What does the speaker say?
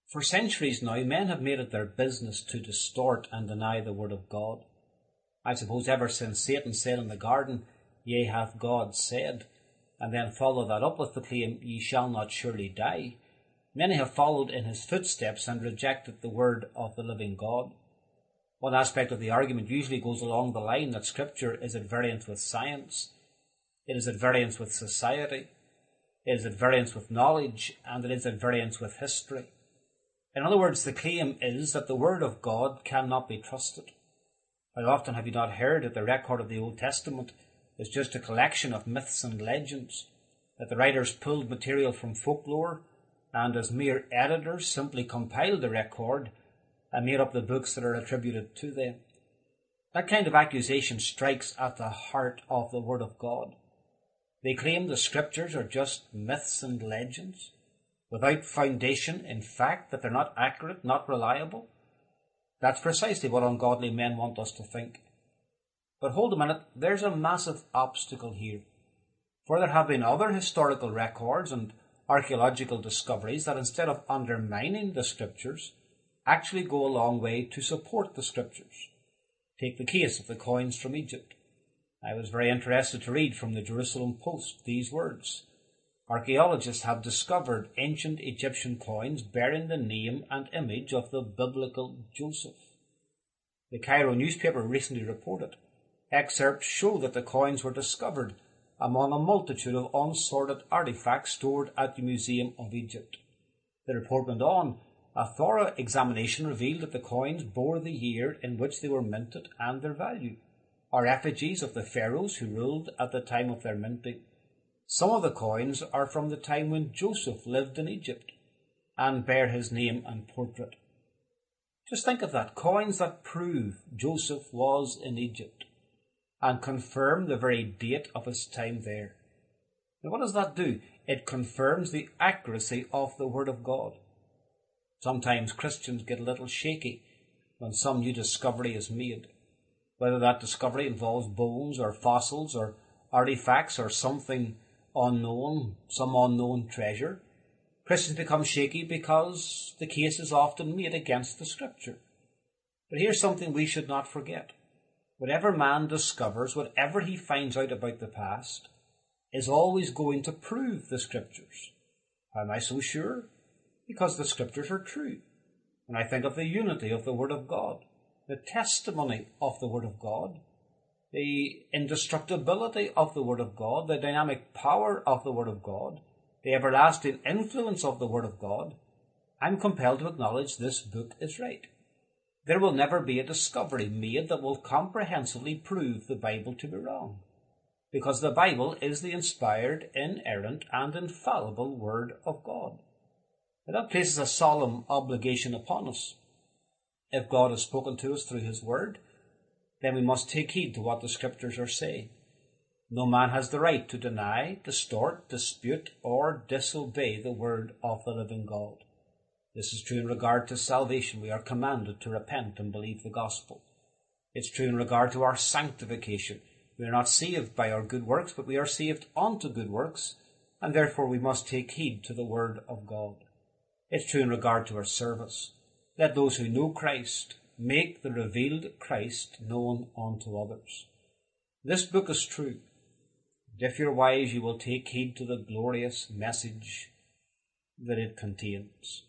For centuries now, men have made it their business to distort and deny the word of God. I suppose ever since Satan said in the garden, "Yea, hath God said," and then follow that up with the claim, "Ye shall not surely die," many have followed in his footsteps and rejected the word of the living God. One aspect of the argument usually goes along the line that Scripture is at variance with science, it is at variance with society, it is at variance with knowledge, and it is at variance with history. In other words, the claim is that the Word of God cannot be trusted. How often have you not heard that the record of the Old Testament is just a collection of myths and legends, that the writers pulled material from folklore and as mere editors simply compiled the record and made up the books that are attributed to them? That kind of accusation strikes at the heart of the Word of God. They claim the Scriptures are just myths and legends, without foundation in fact, that they're not accurate, not reliable. That's precisely what ungodly men want us to think. But hold a minute, there's a massive obstacle here. For there have been other historical records and archaeological discoveries that instead of undermining the Scriptures, actually go a long way to support the Scriptures. Take the case of the coins from Egypt. I was very interested to read from the Jerusalem Post these words: "Archaeologists have discovered ancient Egyptian coins bearing the name and image of the biblical Joseph." The Cairo newspaper recently reported excerpts show that the coins were discovered among a multitude of unsorted artifacts stored at the Museum of Egypt. The report went on, "A thorough examination revealed that the coins bore the year in which they were minted and their value, are effigies of the pharaohs who ruled at the time of their minting. Some of the coins are from the time when Joseph lived in Egypt and bear his name and portrait." Just think of that, coins that prove Joseph was in Egypt and confirm the very date of his time there. Now what does that do? It confirms the accuracy of the Word of God. Sometimes Christians get a little shaky when some new discovery is made, whether that discovery involves bones or fossils or artifacts or something unknown, some unknown treasure. Christians become shaky because the case is often made against the Scripture. But here's something we should not forget. Whatever man discovers, whatever he finds out about the past, is always going to prove the Scriptures. How am I so sure? Because the Scriptures are true. When I think of the unity of the Word of God, the testimony of the Word of God, the indestructibility of the Word of God, the dynamic power of the Word of God, the everlasting influence of the Word of God, I'm compelled to acknowledge this book is right. There will never be a discovery made that will comprehensively prove the Bible to be wrong, because the Bible is the inspired, inerrant, and infallible Word of God. Now that places a solemn obligation upon us. If God has spoken to us through His Word, then we must take heed to what the Scriptures are saying. No man has the right to deny, distort, dispute, or disobey the Word of the living God. This is true in regard to salvation. We are commanded to repent and believe the gospel. It's true in regard to our sanctification. We are not saved by our good works, but we are saved unto good works, and therefore we must take heed to the Word of God. It's true in regard to our service. Let those who know Christ make the revealed Christ known unto others. This book is true. And if you're wise, you will take heed to the glorious message that it contains.